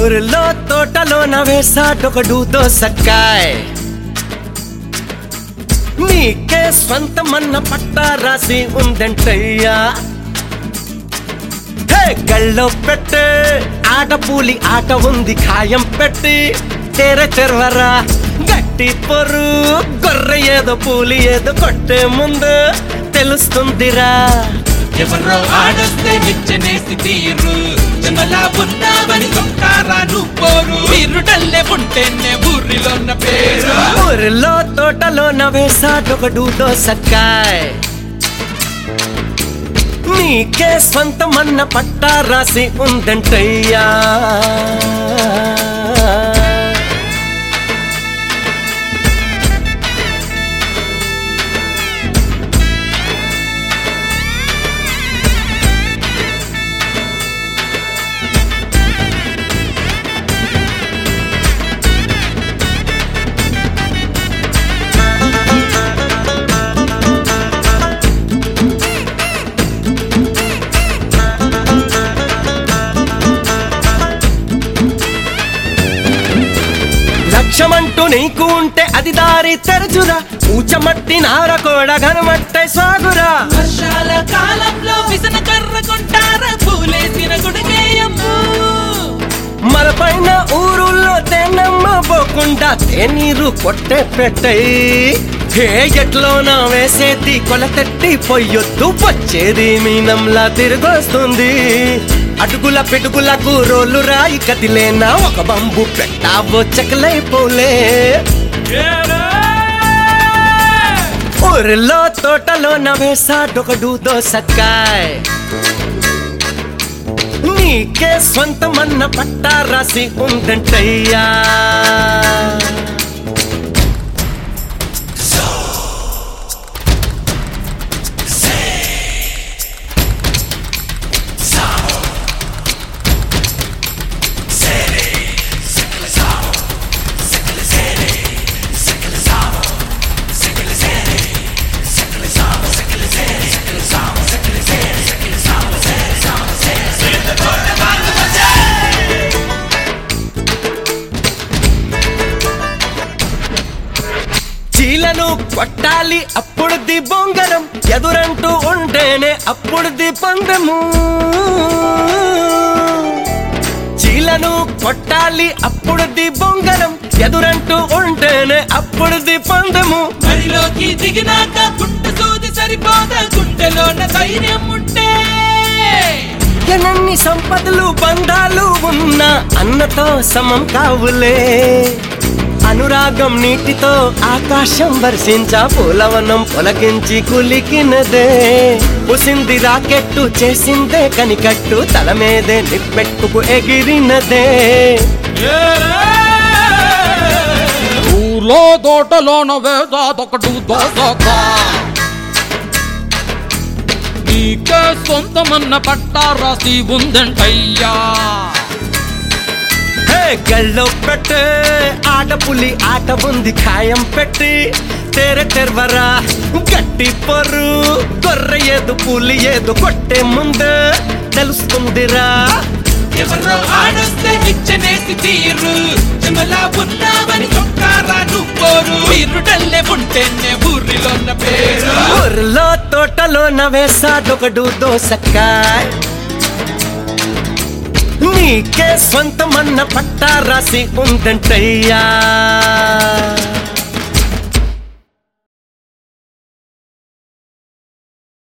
ఊరిలో తోటలో నవేసాటొకడు దోసకాయ్ నీకే స్వంతమన్న పట్టా రాసి ఉందంటయ్యా గళ్ళో పెట్టే ఆటపూలి ఆట ఉంది ఖాయం పెట్టి తెరవరా గట్టి పొరు గొర్రె ఏదో పూలి ఏదో కొట్టే ముందు తెలుస్తుందిరా ఎవరో ఆడొస్తే నిచ్చనేసి తీరు జమలా ఉన్నావని కొట్టారా నువ్వు వీరుడల్లే ఉంటేనే ఊరిలోన్న పేరు ఊరిలో తోటలో నవేసాటొకడు దోసకాయ్ నీకే స్వంతమన్న పట్టా రాసి ఉందంటయ్యా లక్ష్యమంటూ నీకు ఉంటే అది దారి తెరచురా ఊచమట్టి నారకోడ గనమట్టై సాగురా వర్షాల కాలంలో విసన కర్ర కొంటారా పూలేసిన గుడిగేయమ్ము మరపైన ఊరుల్లో తేనమ్మ పోకుండా తేనీరు కొట్టే పెట్టయి ఎట్లోనా వేసేది కొలతట్టి పొయ్యొద్దు వచ్చేది మీనంలా తిరిగొస్తుంది అటుకుల పిటుకులకు రోలు రాయి కదిలేనా ఒక బంబు పెట్టావో చెక్కలైపోలే ఊరిలో తోటలో నవేసాటొకడు దోసకాయ్ నీకే స్వంతమన్న పట్టా రాసి ఉందంటయ్యా చీలను కొట్టాలి అప్పుడుది బొంగరం ఎదురంటూ ఉంటేనే అప్పుడుది పందెము చీలను కొట్టాలి అప్పుడుది బొంగరం ఎదురంటూ ఉంటేనే అప్పుడుది పందెము బరిలోకి దిగినాక గుండె సూది సరిపోదా గుండెలోన ధైర్యం ఉంటే ఎన్ని సంపదలు బంధాలు ఉన్నా అన్నతో సమం కావులే అనురాగం నీటితో ఆకాశం వర్షించా పూలవనం పొలకించి కులికినదే ఉసింది రాకెట్టు చేసిందే కనికట్టు తల మీదే నిప్పెట్టుకు ఎగిరినదే ఊర్లో తోటలోన వేసాటొకడు దోసకాయ్ నీకే సొంతమన్న పట్టా రాసి ఉందంటయ్యా గళ్ళో పెట్టే ఆటపులి ఆట ఉంది ఖాయం పెట్టి తెరవరా గట్టి పొరు గొర్రె ఏదో పూలి ఏదో కొట్టే ముందు తెలుస్తుందిరా ఎవరో ఆడొస్తే నిచ్చనేసి తీరు జమలా ఉన్నావని కొట్టారా నువ్వు వీరుడల్లే ఉంటేనే ఊరిలోన్న పేరు ఊరిలో తోటలో నవేసాటొకడు దోసకాయ్ నీకే స్వంతమన్న పట్టా రాసి ఉందంటయ్యా